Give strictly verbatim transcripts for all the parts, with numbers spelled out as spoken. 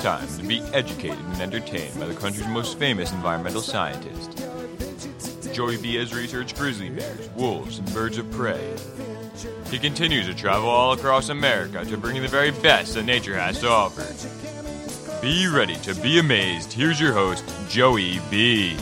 time to be educated and entertained by the country's most famous environmental scientist. Joey B has researched grizzly bears, wolves, and birds of prey. He continues to travel all across America to bring you the very best that nature has to offer. Be ready to be amazed. Here's your host, Joey B.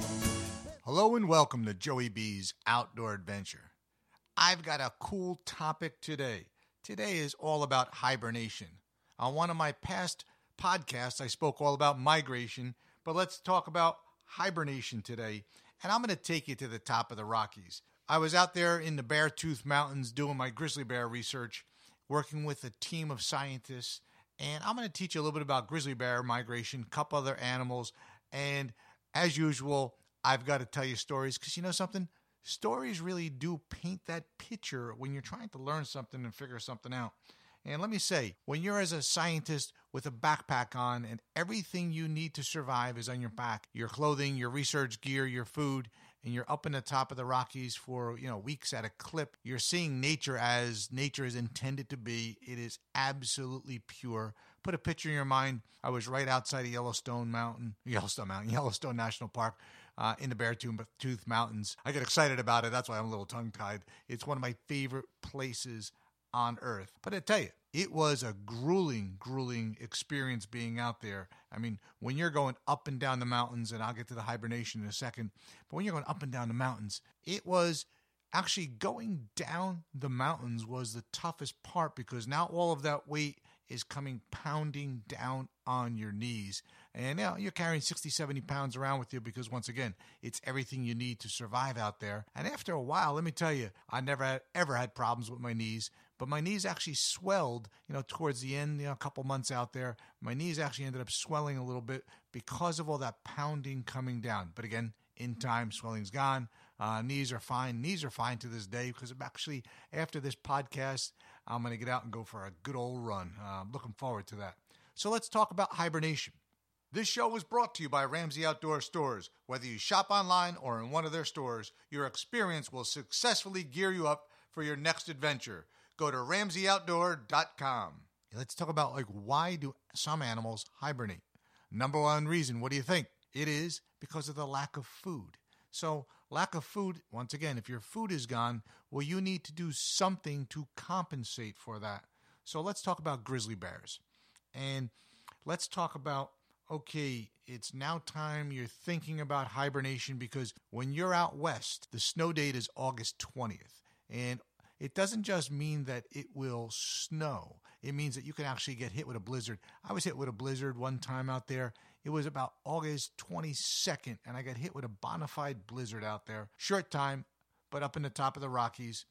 Hello and welcome to Joey B's Outdoor Adventure. I've got a cool topic today. Today is all about hibernation. On one of my past podcasts, I spoke all about migration, but let's talk about hibernation today. And I'm going to take you to the top of the Rockies. I was out there in the Beartooth Mountains doing my grizzly bear research, working with a team of scientists. And I'm going to teach you a little bit about grizzly bear migration, a couple other animals. And as usual, I've got to tell you stories because you know something? Stories really do paint that picture when you're trying to learn something and figure something out. And let me say, when you're as a scientist with a backpack on and everything you need to survive is on your back, your clothing, your research gear, your food, and you're up in the top of the Rockies for, you know, weeks at a clip, you're seeing nature as nature is intended to be. It is absolutely pure. Put a picture in your mind. I was right outside of Yellowstone Mountain, Yellowstone Mountain, Yellowstone National Park. Uh, in the Beartooth Mountains. I get excited about it. That's why I'm a little tongue-tied. It's one of my favorite places on earth. But I tell you, it was a grueling, grueling experience being out there. I mean, when you're going up and down the mountains, and I'll get to the hibernation in a second, but when you're going up and down the mountains, it was actually going down the mountains was the toughest part because now all of that weight is coming pounding down on your knees. And you know, you're carrying sixty, seventy pounds around with you because, once again, it's everything you need to survive out there. And after a while, let me tell you, I never had, ever had problems with my knees, but my knees actually swelled, you know, towards the end, you know, a couple months out there. My knees actually ended up swelling a little bit because of all that pounding coming down. But again, in time, swelling's gone. Uh, knees are fine. Knees are fine to this day because I'm actually, after this podcast, I'm going to get out and go for a good old run. Uh, I'm looking forward to that. So let's talk about hibernation. This show was brought to you by Ramsey Outdoor Stores. Whether you shop online or in one of their stores, your experience will successfully gear you up for your next adventure. Go to ramsey outdoor dot com. Let's talk about like why do some animals hibernate? Number one reason, what do you think? It is because of the lack of food. So lack of food, once again, if your food is gone, well, you need to do something to compensate for that. So let's talk about grizzly bears. And let's talk about, okay, it's now time you're thinking about hibernation because when you're out west, the snow date is August twentieth. And it doesn't just mean that it will snow. It means that you can actually get hit with a blizzard. I was hit with a blizzard one time out there. It was about August twenty-second, and I got hit with a bona fide blizzard out there. Short time, but up in the top of the Rockies.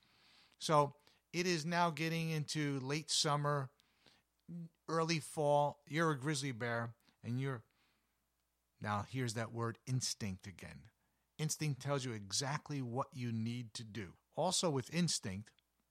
So it is now getting into late summer, early fall. You're a grizzly bear, and you're... Now, here's that word instinct again. Instinct tells you exactly what you need to do. Also with instinct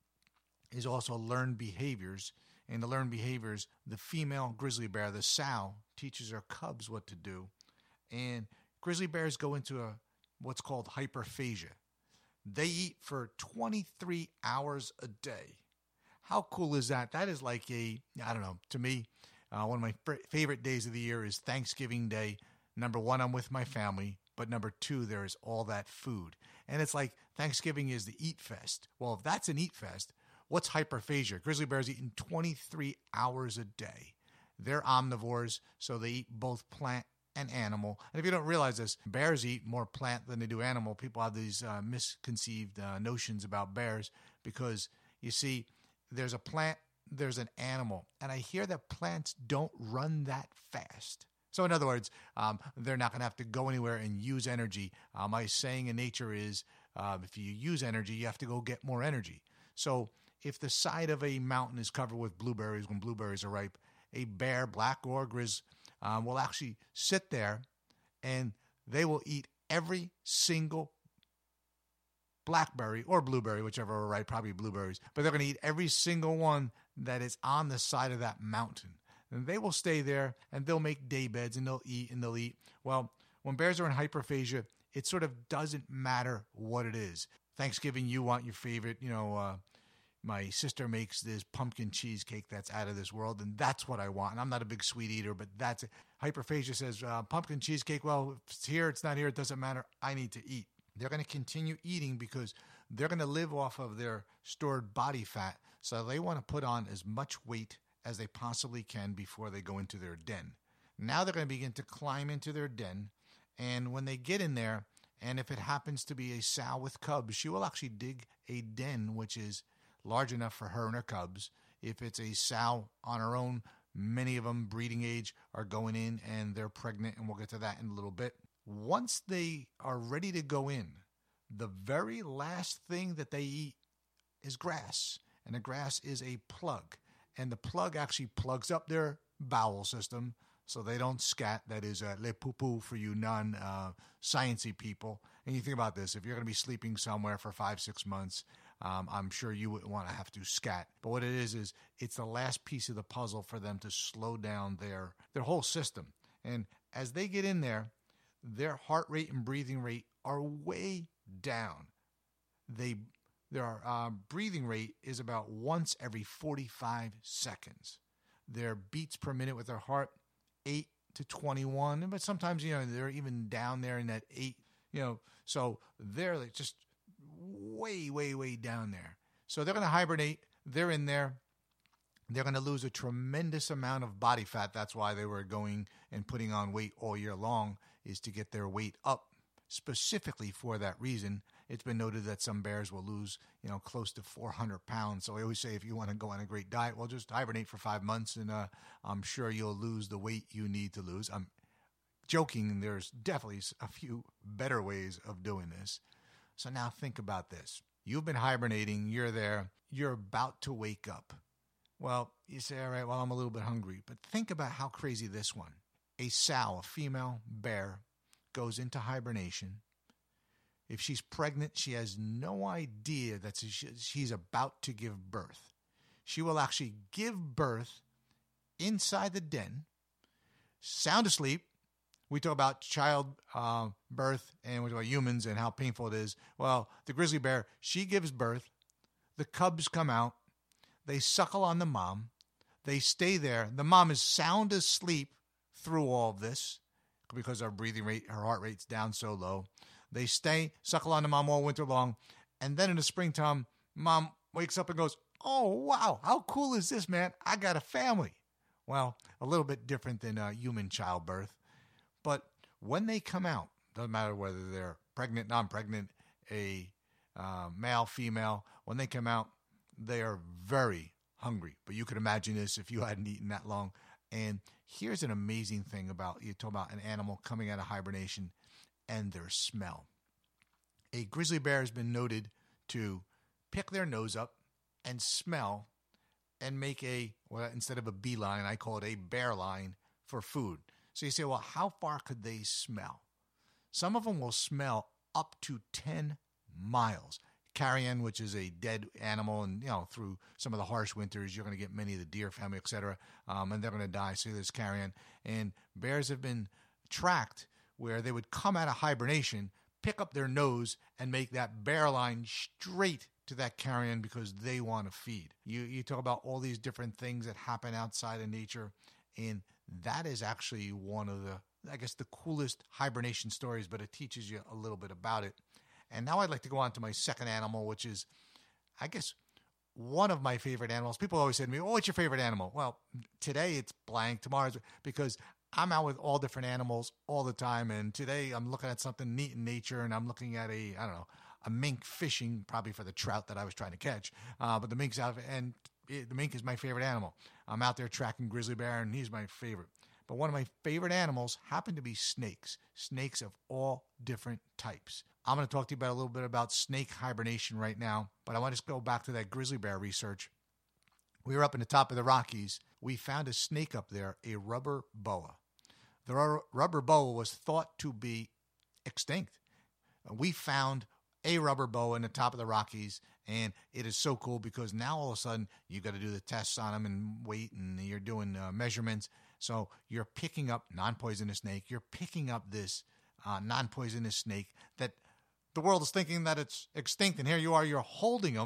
is also learned behaviors. And the learned behaviors, the female grizzly bear, the sow, teaches her cubs what to do. And grizzly bears go into a what's called hyperphagia. They eat for twenty-three hours a day. How cool is that? That is like a, I don't know, to me, uh, one of my f- favorite days of the year is Thanksgiving Day. Number one, I'm with my family. But number two, there is all that food. And it's like Thanksgiving is the eat fest. Well, if that's an eat fest, what's hyperphagia? Grizzly bears eating twenty-three hours a day. They're omnivores, so they eat both plant and animal. And if you don't realize this, bears eat more plant than they do animal. People have these uh, misconceived uh, notions about bears because, you see, there's a plant, there's an animal. And I hear that plants don't run that fast. So in other words, um, they're not going to have to go anywhere and use energy. Uh, my saying in nature is, uh, if you use energy, you have to go get more energy. So if the side of a mountain is covered with blueberries when blueberries are ripe, a bear, black or grizz, um, will actually sit there and they will eat every single blackberry or blueberry, whichever are ripe, probably blueberries, but they're going to eat every single one that is on the side of that mountain. And they will stay there, and they'll make day beds, and they'll eat, and they'll eat. Well, when bears are in hyperphagia, it sort of doesn't matter what it is. Thanksgiving, you want your favorite, you know, uh, My sister makes this pumpkin cheesecake that's out of this world, and that's what I want. And I'm not a big sweet eater, but that's it. Hyperphagia says, uh, pumpkin cheesecake, well, if it's here, it's not here, it doesn't matter. I need to eat. They're going to continue eating because they're going to live off of their stored body fat. So they want to put on as much weight as they possibly can before they go into their den. Now they're going to begin to climb into their den. And when they get in there, and if it happens to be a sow with cubs, she will actually dig a den, which is large enough for her and her cubs. If it's a sow on her own, many of them breeding age are going in and they're pregnant, and we'll get to that in a little bit. Once they are ready to go in, the very last thing that they eat is grass, and the grass is a plug, and the plug actually plugs up their bowel system so they don't scat. That is uh, le poo-poo for you non-sciencey uh, people. And you think about this, if you're going to be sleeping somewhere for five, six months, Um, I'm sure you wouldn't want to have to scat. But what it is, is it's the last piece of the puzzle for them to slow down their, their whole system. And as they get in there, their heart rate and breathing rate are way down. They, their uh, breathing rate is about once every forty-five seconds. Their beats per minute with their heart, eight to twenty-one. But sometimes, you know, they're even down there in that eight, you know, so they're like just way, way, way down there. So they're going to hibernate. They're in there. They're going to lose a tremendous amount of body fat. That's why they were going and putting on weight all year long, is to get their weight up specifically for that reason. It's been noted that some bears will lose, you know, close to four hundred pounds. So I always say, if you want to go on a great diet, well, just hibernate for five months and uh, I'm sure you'll lose the weight you need to lose. I'm joking. There's definitely a few better ways of doing this. So now think about this. You've been hibernating. You're there. You're about to wake up. Well, you say, all right, well, I'm a little bit hungry. But think about how crazy this one. A sow, a female bear, goes into hibernation. If she's pregnant, she has no idea that she's about to give birth. She will actually give birth inside the den, sound asleep. We talk about child uh, birth, and we talk about humans and how painful it is. Well, the grizzly bear, she gives birth. The cubs come out. They suckle on the mom. They stay there. The mom is sound asleep through all of this because her breathing rate, her heart rate's down so low. They stay, suckle on the mom all winter long. And then in the springtime, mom wakes up and goes, oh, wow, how cool is this, man? I got a family. Well, a little bit different than uh, human childbirth. But when they come out, doesn't matter whether they're pregnant, non-pregnant, a uh, male, female, when they come out, they are very hungry. But you could imagine this if you hadn't eaten that long. And here's an amazing thing about, you talk about an animal coming out of hibernation and their smell. A grizzly bear has been noted to pick their nose up and smell and make a, well, instead of a beeline, I call it a bear line for food. So you say, well, how far could they smell? Some of them will smell up to ten miles. Carrion, which is a dead animal, and, you know, through some of the harsh winters, you're going to get many of the deer family, et cetera, um, and they're going to die. So there's carrion. And bears have been tracked where they would come out of hibernation, pick up their nose, and make that bear line straight to that carrion because they want to feed. You, you talk about all these different things that happen outside of nature, and that is actually one of the, I guess, the coolest hibernation stories, but it teaches you a little bit about it. And now I'd like to go on to my second animal, which is, I guess, one of my favorite animals. People always say to me, oh, what's your favorite animal? Well, today it's blank, tomorrow's, because I'm out with all different animals all the time. And today I'm looking at something neat in nature, and I'm looking at a, I don't know, a mink fishing, probably for the trout that I was trying to catch. Uh, but the mink's out, and it, the mink is my favorite animal. I'm out there tracking grizzly bear, and he's my favorite. But one of my favorite animals happen to be snakes, snakes of all different types. I'm going to talk to you about a little bit about snake hibernation right now, but I want to go back to that grizzly bear research. We were up in the top of the Rockies. We found a snake up there, a rubber boa. The rubber boa was thought to be extinct. We found a rubber boa in the top of the Rockies, and it is so cool because now all of a sudden you got to do the tests on them and wait, and you're doing uh, measurements. So you're picking up non-poisonous snake. You're picking up this uh, non-poisonous snake that the world is thinking that it's extinct, and here you are, you're holding them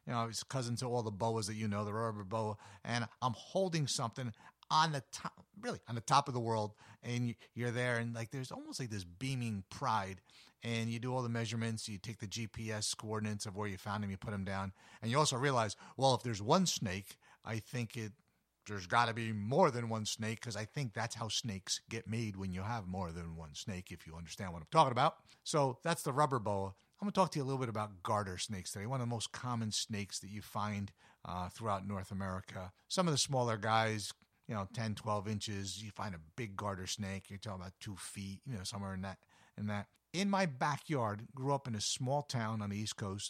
You know, it's cousin to all the boas that you know, the rubber boa. And I'm holding something on the top, really on the top of the world. And you're there, and like there's almost like this beaming pride. And you do all the measurements. You take the G P S coordinates of where you found them. You put them down. And you also realize, well, if there's one snake, I think it there's got to be more than one snake, because I think that's how snakes get made, when you have more than one snake, if you understand what I'm talking about. So that's the rubber boa. I'm going to talk to you a little bit about garter snakes today, one of the most common snakes that you find uh, throughout North America. Some of the smaller guys, you know, ten, twelve inches, you find a big garter snake, you're talking about two feet, you know, somewhere in that. In that. In my backyard, grew up in a small town on the East Coast,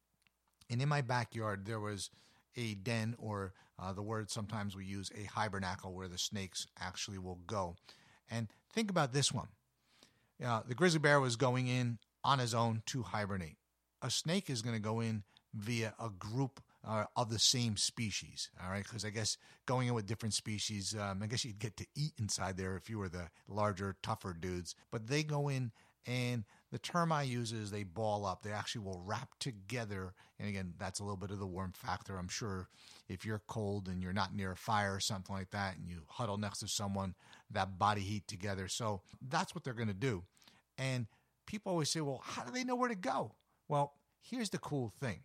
and in my backyard there was a den, or uh, the word sometimes we use, a hibernacle, where the snakes actually will go. And think about this one. Uh, the grizzly bear was going in on his own to hibernate. A snake is going to go in via a group uh, of the same species, all right? Because I guess going in with different species, um, I guess you'd get to eat inside there if you were the larger, tougher dudes. But they go in, and the term I use is they ball up. They actually will wrap together. And again, that's a little bit of the warmth factor. I'm sure if you're cold and you're not near a fire or something like that, and you huddle next to someone, that body heat together. So that's what they're going to do. And people always say, well, how do they know where to go? Well, here's the cool thing.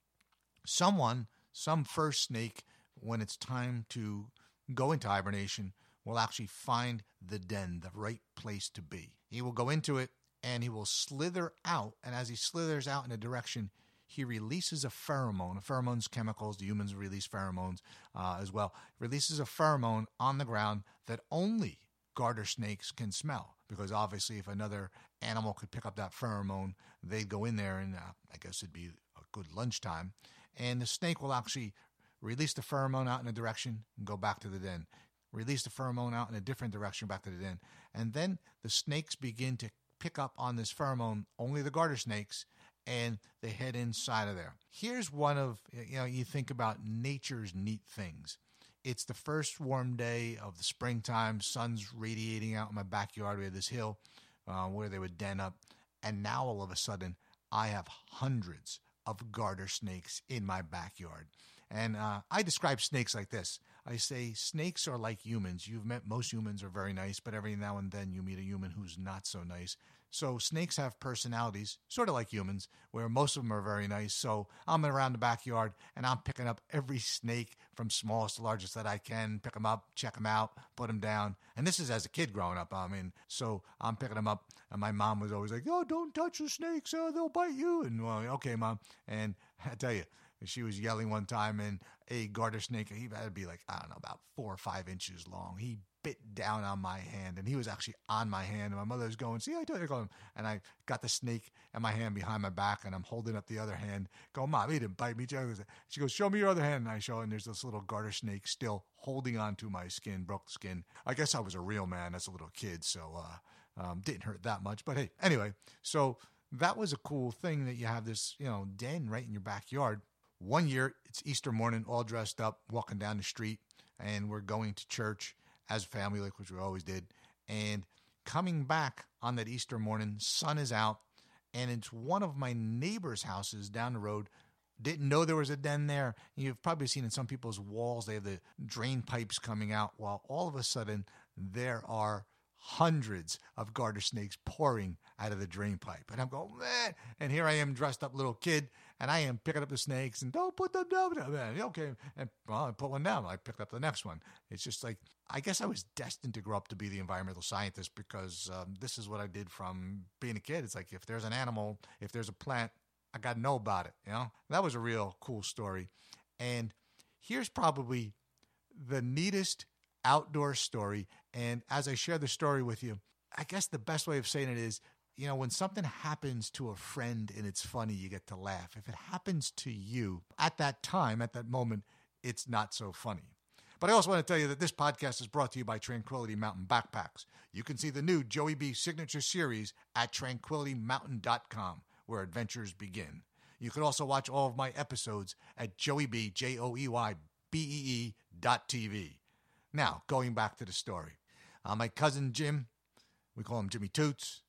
Someone, some first snake, when it's time to go into hibernation, will actually find the den, the right place to be. He will go into it, and he will slither out. And as he slithers out in a direction, he releases a pheromone. A pheromone's chemicals. The humans release pheromones uh, as well. Releases a pheromone on the ground that only garter snakes can smell. Because obviously if another animal could pick up that pheromone, they'd go in there, and uh, I guess it'd be a good lunchtime. And the snake will actually release the pheromone out in a direction and go back to the den. Release the pheromone out in a different direction back to the den. And then the snakes begin to pick up on this pheromone, only the garter snakes, and they head inside of there. Here's one of, you know, you think about nature's neat things. It's the first warm day of the springtime. Sun's radiating out in my backyard. We had this hill uh, where they would den up. And now all of a sudden, I have hundreds of garter snakes in my backyard. And uh, I describe snakes like this. I say snakes are like humans. You've met most humans are very nice, but every now and then you meet a human who's not so nice. So snakes have personalities, sort of like humans, where most of them are very nice. So I'm around the backyard, and I'm picking up every snake from smallest to largest that I can, pick them up, check them out, put them down. And this is as a kid growing up. I mean, so I'm picking them up, and my mom was always like, oh, don't touch the snakes, uh, they'll bite you. And well, okay, Mom. And I tell you, she was yelling one time, and a garter snake, he had to be like, I don't know, about four or five inches long. He bit down on my hand, and he was actually on my hand. And my mother was going, see, I told you. And I got the snake in my hand behind my back, and I'm holding up the other hand, going, Mom, he didn't bite me. She goes, show me your other hand. And I show, and there's this little garter snake still holding on to my skin, broke the skin. I guess I was a real man as a little kid, so uh, um, didn't hurt that much. But hey, anyway, so that was a cool thing that you have this, you know, den right in your backyard. One year, it's Easter morning, all dressed up, walking down the street, and we're going to church as a family, like which we always did. And coming back on that Easter morning, sun is out, and it's one of my neighbor's houses down the road. Didn't know there was a den there. You've probably seen in some people's walls, they have the drain pipes coming out. While all of a sudden, there are hundreds of garter snakes pouring out of the drain pipe. And I'm going, man. And here I am, dressed up little kid, and I am picking up the snakes, and don't put them down. Okay. And well, I put one down. I picked up the next one. It's just like, I guess I was destined to grow up to be the environmental scientist, because um, this is what I did from being a kid. It's like, if there's an animal, if there's a plant, I got to know about it. You know, that was a real cool story. And here's probably the neatest outdoor story. And as I share the story with you, I guess the best way of saying it is, you know, when something happens to a friend and it's funny, you get to laugh. If it happens to you at that time, at that moment, it's not so funny. But I also want to tell you that this podcast is brought to you by Tranquility Mountain Backpacks. You can see the new Joey B signature series at tranquility mountain dot com, where adventures begin. You can also watch all of my episodes at Joey B, J O E Y B E E dot T V. Now, going back to the story. Uh, my cousin Jim, we call him Jimmy Toots.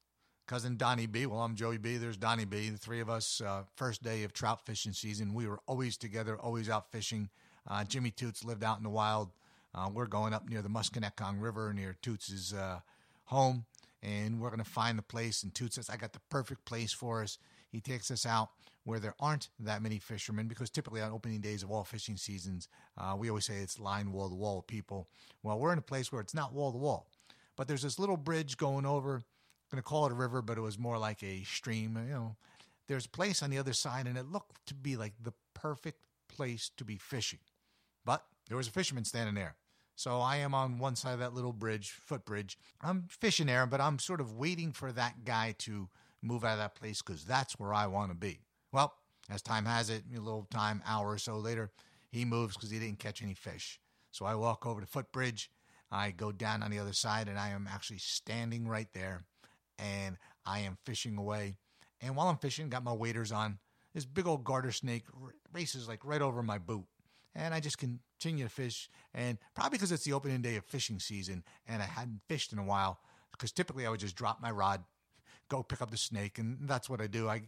cousin Donnie B. Well, I'm Joey B. There's Donnie B. The three of us, uh, first day of trout fishing season. We were always together, always out fishing. Uh, Jimmy Toots lived out in the wild. Uh, we're going up near the Musconetcong River, near Toots' uh, home, and we're going to find the place. And Toots says, I got the perfect place for us. He takes us out where there aren't that many fishermen, because typically on opening days of all fishing seasons, uh, we always say it's lined wall-to-wall with people. Well, we're in a place where it's not wall-to-wall, but there's this little bridge going over. I'm going to call it a river, but it was more like a stream. You know, there's a place on the other side, and it looked to be like the perfect place to be fishing. But there was a fisherman standing there. So I am on one side of that little bridge, footbridge. I'm fishing there, but I'm sort of waiting for that guy to move out of that place, because that's where I want to be. Well, as time has it, a little time, hour or so later, he moves because he didn't catch any fish. So I walk over to footbridge. I go down on the other side, and I am actually standing right there, and I am fishing away. And while I'm fishing, got my waders on, this big old garter snake races like right over my boot. And I just continue to fish, and probably because it's the opening day of fishing season, and I hadn't fished in a while, because typically I would just drop my rod, go pick up the snake, and that's what I do. I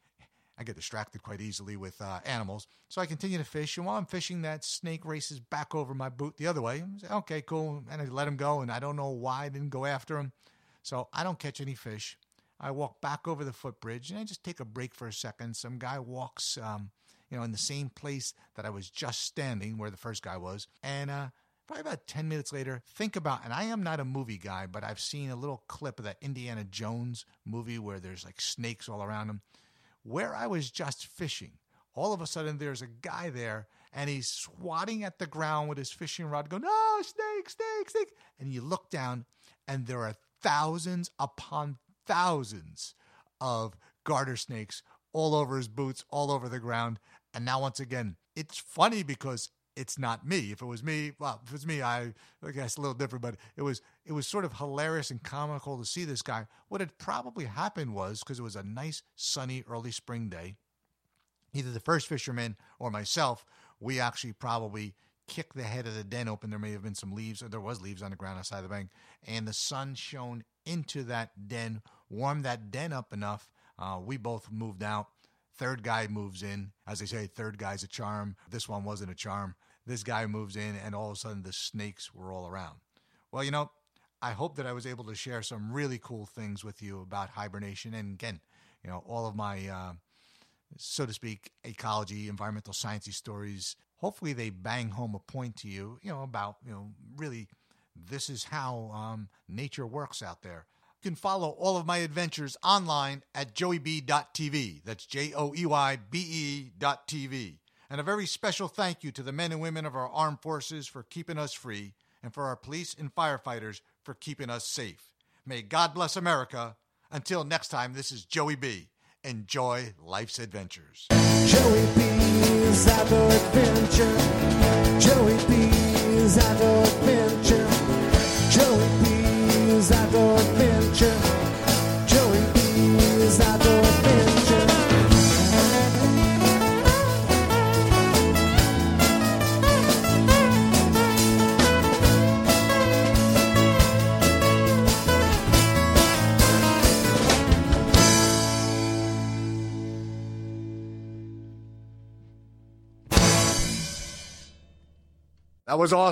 I get distracted quite easily with uh, animals, so I continue to fish, and while I'm fishing, that snake races back over my boot the other way. I say, okay, cool, and I let him go, and I don't know why I didn't go after him, so I don't catch any fish. I walk back over the footbridge, and I just take a break for a second. Some guy walks... Um, you know, in the same place that I was just standing, where the first guy was. And uh, probably about ten minutes later, think about, and I am not a movie guy, but I've seen a little clip of that Indiana Jones movie where there's like snakes all around him. Where I was just fishing, all of a sudden there's a guy there, and he's swatting at the ground with his fishing rod going, no, snake, snake, snake. And you look down, and there are thousands upon thousands of garter snakes all over his boots, all over the ground. And now, once again, it's funny because it's not me. If it was me, well, if it was me, I, I guess a little different, but it was it was sort of hilarious and comical to see this guy. What had probably happened was, because it was a nice, sunny, early spring day, either the first fisherman or myself, we actually probably kicked the head of the den open. There may have been some leaves, or there was leaves on the ground outside the bank, and the sun shone into that den, warmed that den up enough. Uh, we both moved out. Third guy moves in. As they say, third guy's a charm. This one wasn't a charm. This guy moves in, and all of a sudden the snakes were all around. Well, you know, I hope that I was able to share some really cool things with you about hibernation. And again, you know, all of my, uh, so to speak, ecology, environmental sciencey stories, hopefully they bang home a point to you, you know, about, you know, really this is how um, nature works out there. You can follow all of my adventures online at joey b dot t v. That's J O E Y B E dot T V. And a very special thank you to the men and women of our armed forces for keeping us free, and for our police and firefighters for keeping us safe. May God bless America. Until next time, this is Joey B. Enjoy life's adventures. Joey B's Outdoor Adventure. Joey B's Outdoor Adventure. Joey B's Outdoor Adventure. Joey B's Outdoor Adventure. That was awesome.